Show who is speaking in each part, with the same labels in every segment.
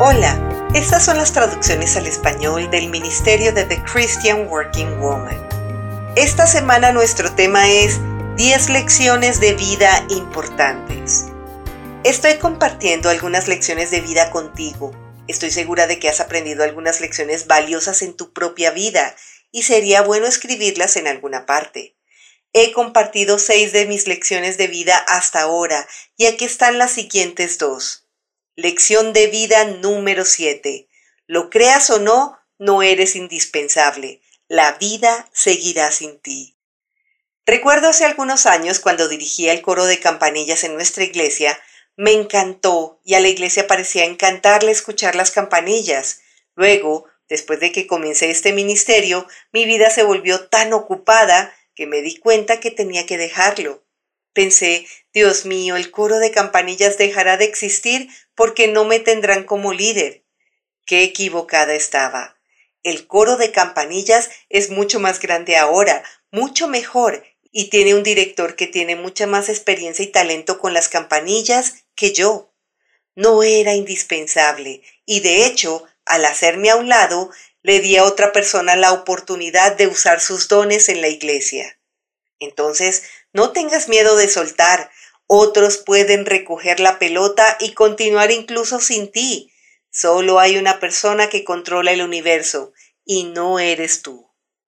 Speaker 1: Hola, estas son las traducciones al español del Ministerio de The Christian Working Woman. Esta semana nuestro tema es 10 lecciones de vida importantes. Estoy compartiendo algunas lecciones de vida contigo. Estoy segura de que has aprendido algunas lecciones valiosas en tu propia vida y sería bueno escribirlas en alguna parte. He compartido 6 de mis lecciones de vida hasta ahora y aquí están las siguientes 2. Lección de vida número 7. Lo creas o no, no eres indispensable. La vida seguirá sin ti. Recuerdo hace algunos años cuando dirigía el coro de campanillas en nuestra iglesia, me encantó y a la iglesia parecía encantarle escuchar las campanillas. Luego, después de que comencé este ministerio, mi vida se volvió tan ocupada que me di cuenta que tenía que dejarlo. Pensé, Dios mío, el coro de campanillas dejará de existir porque no me tendrán como líder. Qué equivocada estaba. El coro de campanillas es mucho más grande ahora, mucho mejor, y tiene un director que tiene mucha más experiencia y talento con las campanillas que yo. No era indispensable, y de hecho, al hacerme a un lado, le di a otra persona la oportunidad de usar sus dones en la iglesia. Entonces, no tengas miedo de soltar. Otros pueden recoger la pelota y continuar incluso sin ti. Solo hay una persona que controla el universo, y no eres tú.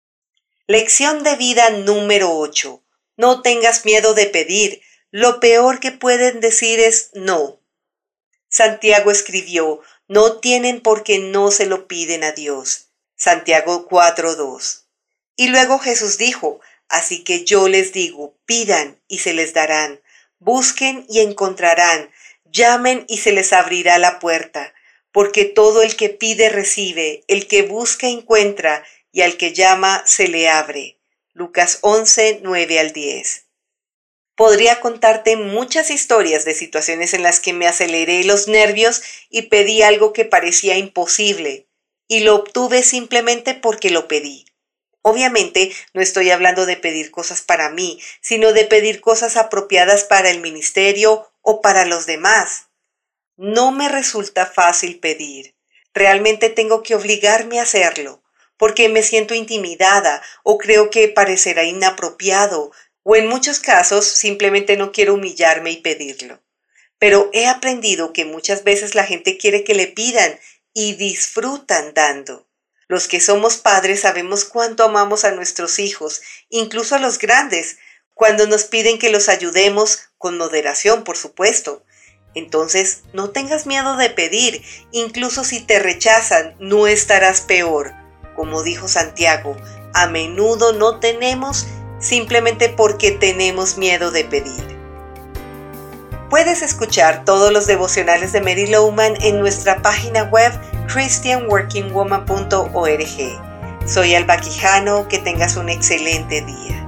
Speaker 1: Lección de vida número 8. No tengas miedo de pedir. Lo peor que pueden decir es no. Santiago escribió, no tienen porque no se lo piden a Dios. Santiago 4:2. Y luego Jesús dijo, así que yo les digo, pidan y se les darán, busquen y encontrarán, llamen y se les abrirá la puerta, porque todo el que pide recibe, el que busca encuentra, y al que llama se le abre. Lucas 11:9-10. Podría contarte muchas historias de situaciones en las que me aceleré los nervios y pedí algo que parecía imposible, y lo obtuve simplemente porque lo pedí. Obviamente no estoy hablando de pedir cosas para mí, sino de pedir cosas apropiadas para el ministerio o para los demás. No me resulta fácil pedir. Realmente tengo que obligarme a hacerlo, porque me siento intimidada o creo que parecerá inapropiado, o en muchos casos simplemente no quiero humillarme y pedirlo. Pero he aprendido que muchas veces la gente quiere que le pidan y disfrutan dando. Los que somos padres sabemos cuánto amamos a nuestros hijos, incluso a los grandes, cuando nos piden que los ayudemos, con moderación, por supuesto. Entonces, no tengas miedo de pedir, incluso si te rechazan, no estarás peor. Como dijo Santiago, a menudo no tenemos simplemente porque tenemos miedo de pedir. Puedes escuchar todos los devocionales de Mary Lowman en nuestra página web christianworkingwoman.org. Soy Alba Quijano, que tengas un excelente día.